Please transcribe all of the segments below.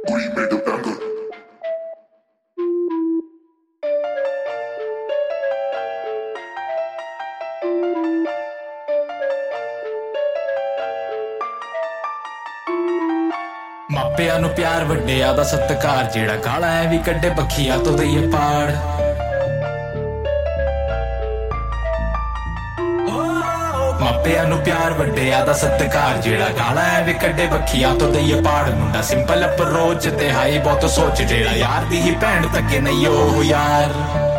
Booty made the banger. ਮਾਪਿਆਂ ਨੂੰ ਪਿਆਰ ਵੱਡਿਆਂ ਦਾ ਸਤਿਕਾਰ ਜਿਹੜਾ ਗਾਲਾਂ ਐ ਵੀ ਕੱਢੇ ਬੱਖੀਆਂ ਤੋਂ ਦਈਏ ਪਾੜ ਮਾਪਿਆਂ ਨੂੰ ਪਿਆਰ ਵੱਡਿਆਂ ਦਾ ਸਤਿਕਾਰ ਜਿਹੜਾ ਗਾਲਾਂ ਐ ਵੀ ਕੱਢੇ ਬੱਖੀਆਂ ਤੋਂ ਦਈਏ ਪਾੜ ਮੁੰਡਾ ਸਿੰਪਲ ਅਪਰੋਚ ਤੇ ਹਾਈ ਬਹੁਤ ਸੋਚ ਜਿਹੜਾ ਯਾਰ ਦੀ ਹੀ ਭੈਣ ਤੱਕੇ ਨਹੀਂ ਉਹ ਯਾਰ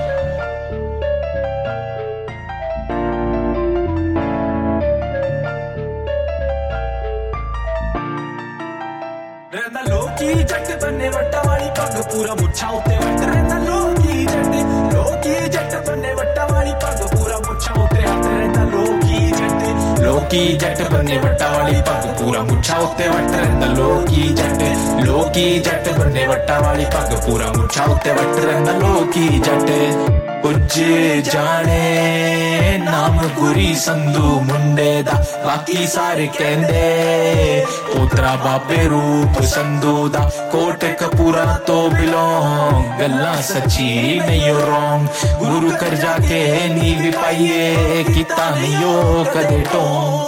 ਰਹਿੰਦਾ ਲੋਕੀ ਜੱਟ ਬੰਨੇ ਵੱਟਾਂ ਵਾਲੀ ਪੱਗ ਪੂਰਾ ਮੁੱਛਾਂ ਉੱਤੇ ਵੱਟ ਰਹਿੰਦਾ ਲੋਕੀ ਜੱਟ ਬੰਨੇ ਵੱਟਾਂ ਵਾਲੀ ਪੱਗ ਪੂਰਾ ਮੁੱਛਾਂ ਉੱਤੇ ਹੱਥ ਰਹਿੰਦਾ ਲੋਕੀ ਜੱਟ ਬੰਨੇ ਵੱਟਾਂ ਵਾਲੀ ਪੱਗ ਪੂਰਾ ਮੁੱਛਾਂ ਉੱਤੇ ਵੱਟ ਰਹਿੰਦਾ ਲੋਕੀ ਜੱਟ ਬੰਨੇ ਵੱਟਾਂ ਵਾਲੀ ਪੱਗ ਪੂਰਾ ਮੁੱਛਾਂ ਉੱਤੇ ਵੱਟ ਰਹਿੰਦਾ ਲੋਕੀ ਜੱਟ ਉੱਜੇ ਜਾਣੇ ਨਾਮ ਗੁਰੀ ਸੰਧੂ ਮੁੰਡੇ ਦਾ ਬਾਕੀ ਸਾਰੇ ਕਹਿੰਦੇ ਪੋਤਰਾ ਬਾਬੇ ਰੂਪ ਸੰਧੂ ਦਾ ਕੋਟ ਕਪੂਰਾ ਤੋਂ ਬਿਲੋਂਗ ਗੱਲਾਂ ਸੱਚੀ ਨਹੀਂ ਰੋਂਗ ਗੁਰੂ ਕਰ ਜਾ ਕੇ ਨੀ ਵੀ ਪਾਈਏ ਕੀਤਾ ਨਹੀਂ ਉਹ ਕਦੇ ਟੋਂਗ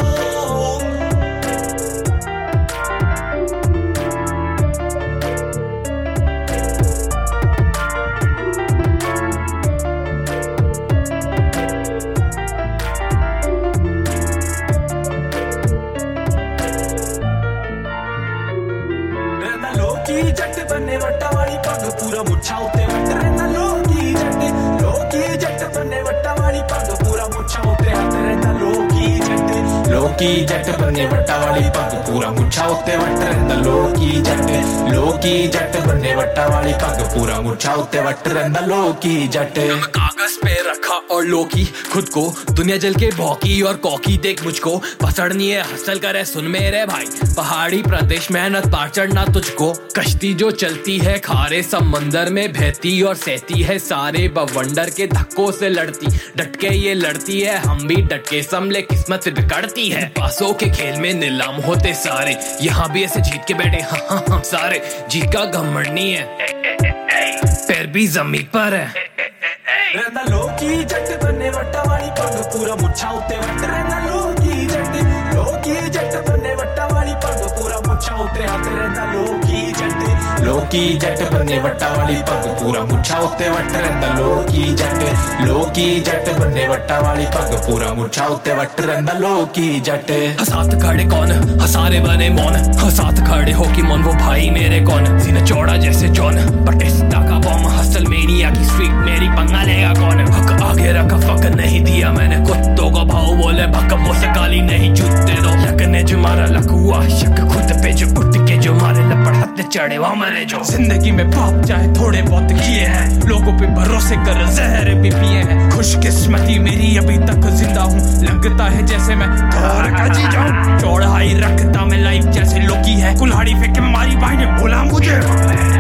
ਲੋਕੀ ਜੱਟ ਬੰਨੇ ਵੱਟਾਂ ਵਾਲੀ ਪੱਗ ਪੂਰਾ ਮੁੱਛਾਂ ਉੱਤੇ ਵੱਟ ਰਹਿੰਦਾ ਲੋਕੀ ਜੱਟ ਬੰਨੇ ਵੱਟਾਂ ਵਾਲੀ ਪੱਗ ਪੂਰਾ ਮੁੱਛਾਂ ਉੱਤੇ ਹੱਥ ਰਹਿੰਦਾ ਲੋਕੀ ਜੱਟ ਬੰਨੇ ਵੱਟਾਂ ਵਾਲੀ ਪੱਗ ਪੂਰਾ ਮੁੱਛਾਂ ਉੱਤੇ ਵੱਟ ਰਹਿੰਦਾ ਲੋਕੀ ਜੱਟ ਬੰਨੇ ਵੱਟਾਂ ਵਾਲੀ ਪੱਗ ਪੂਰਾ ਮੁੱਛਾਂ ਉੱਤੇ ਵੱਟ ਰਹਿੰਦਾ ਲੋਕੀ जट कागज पे रखा और लोकी खुद को दुनिया जल के भौकी और कौकी देख मुझको पसड़नी है हसल करे सुन मेरे भाई पहाड़ी प्रदेश मेहनत पार चढ़ना तुझको कश्ती जो चलती है खारे समंदर में बहती और सहती है सारे बवंडर के धक्कों से लड़ती डट के ये लड़ती है हम भी डट के संभले किस्मत से बिगड़ती है पासों के खेल में नीलाम होते सारे यहाँ भी ऐसे जीत के बैठे हाँ हम सारे जीत का घमंड नहीं है पैर भी जमीन पर है ਰਹਿੰਦਾ ਲੋਕੀ ਜੱਟ ਬੰਨੇ ਵੱਟਾਂ ਵਾਲੀ ਪੱਗ ਪੂਰਾ ਮੁੱਛਾਂ ਉੱਤੇ ਵੱਟ ਰਹਿੰਦਾ ਲੋਕੀ ਜੱਟ ਬੰਨੇ ਵੱਟਾਂ ਵਾਲੀ ਪੱਗ ਪੂਰਾ ਮੁੱਛਾਂ ਉੱਤੇ ਹੱਥ ਰਹਿੰਦਾ ਲੋਕੀ ਜੱਟ ਬੰਨੇ ਵੱਟਾਂ ਵਾਲੀ ਪੱਗ ਪੂਰਾ ਮੁੱਛਾਂ ਉੱਤੇ ਵੱਟ ਰਹਿੰਦਾ ਲੋਕੀ ਜੱਟ ਬੰਨੇ ਵੱਟਾਂ ਵਾਲੀ ਪੱਗ ਪੂਰਾ ਮੁੱਛਾਂ ਉੱਤੇ ਵੱਟ ਰਹਿੰਦਾ ਲੋਕੀ ਜੱਟ साथ खड़े कौन हसारे बने मौन साथ खड़े हो कि मौन वो भाई मेरे कौन सीना चौड़ा जैसे जॉन बटिस्टा का बॉम हसल मेनिया की स्ट्रीट मेरी पंगा लेगा कौन हक आगे रखा फक नहीं दिया मैंने कुत्तों का भाव बोले भक वो से काली नहीं जूते दो लक ने जो मारा लकुआ शक खुद पे जो उठ के जो मारे लपड़ हाथ चढ़े वहाँ मरे जो जिंदगी में पाप चाहे थोड़े बहुत किए हैं लोगों पे भरोसे कर जहर भी पिए हैं खुशकिस्मती मेरी अभी तक जिंदा हूँ लगता है जैसे मैं घर का जी जाऊं चौड़ाई रखता मैं लाइफ जैसे लोकी है कुल्हाड़ी फेंक के मारी भाई ने बोला मुझे